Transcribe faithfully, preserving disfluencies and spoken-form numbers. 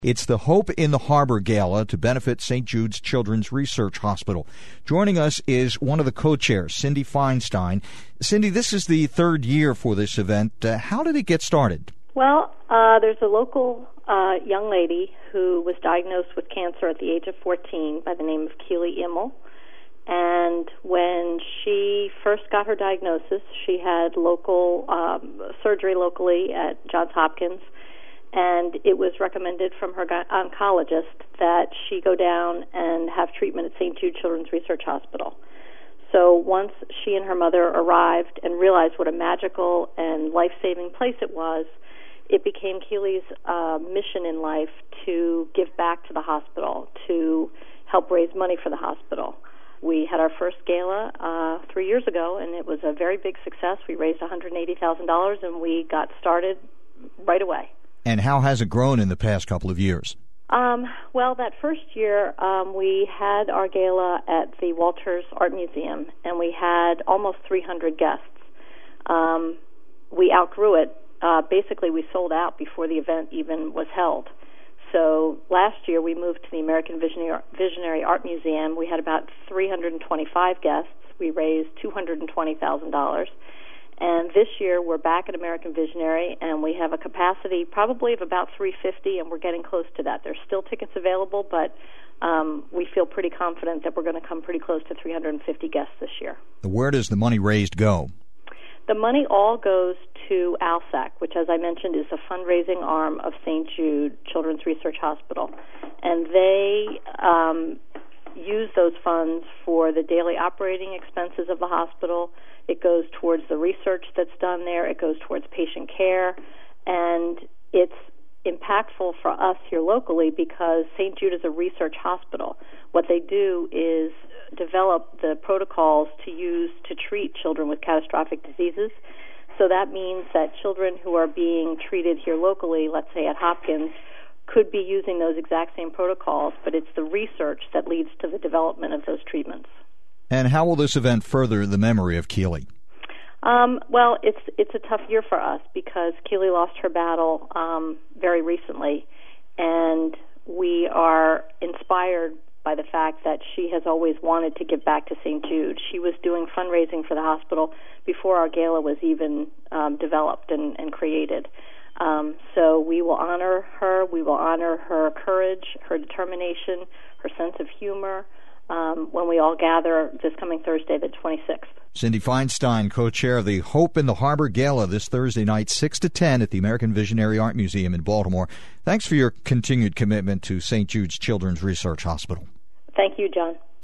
It's the Hope in the Harbor Gala to benefit Saint Jude's Children's Research Hospital. Joining us is one of the co-chairs, Cindy Feinstein. Cindy, this is the third year for this event. Uh, how did it get started? Well, uh, there's a local uh, young lady who was diagnosed with cancer at the age of fourteen by the name of Keely Immel. And when she first got her diagnosis, she had local um, surgery locally at Johns Hopkins, and it was recommended from her oncologist that she go down and have treatment at Saint Jude Children's Research Hospital. So once she and her mother arrived and realized what a magical and life-saving place it was, it became Keely's uh, mission in life to give back to the hospital, to help raise money for the hospital. We had our first gala uh, three years ago, and it was a very big success. We raised one hundred eighty thousand dollars, and we got started right away. And how has it grown in the past couple of years? Um, well, that first year, um, we had our gala at the Walters Art Museum, and we had almost three hundred guests. Um, we outgrew it. Uh, basically, we sold out before the event even was held. So last year, we moved to the American Visionary, Visionary Art Museum. We had about three hundred twenty-five guests. We raised two hundred twenty thousand dollars. And this year, we're back at American Visionary, and we have a capacity probably of about three hundred fifty, and we're getting close to that. There's still tickets available, but um, we feel pretty confident that we're going to come pretty close to three hundred fifty guests this year. Where does the money raised go? The money all goes to ALSAC, which, as I mentioned, is a fundraising arm of Saint Jude Children's Research Hospital. And they um, use those funds for the daily operating expenses of the hospital. It goes towards the research that's done there. It goes towards patient care. And it's impactful for us here locally because Saint Jude is a research hospital. What they do is develop the protocols to use to treat children with catastrophic diseases. So that means that children who are being treated here locally, let's say at Hopkins, could be using those exact same protocols, but it's the research that leads to the development of those treatments. And how will this event further the memory of Keely? Um, well, it's it's a tough year for us because Keely lost her battle um, very recently, and we are inspired by the fact that she has always wanted to give back to Saint Jude. She was doing fundraising for the hospital before our gala was even um, developed and, and created. Um, so we will honor her. We will honor her courage, her determination, her sense of humor um, when we all gather this coming Thursday, the twenty-sixth. Cindy Feinstein, co-chair of the Hope in the Harbor Gala this Thursday night, six to ten at the American Visionary Art Museum in Baltimore. Thanks for your continued commitment to Saint Jude's Children's Research Hospital. Thank you, John.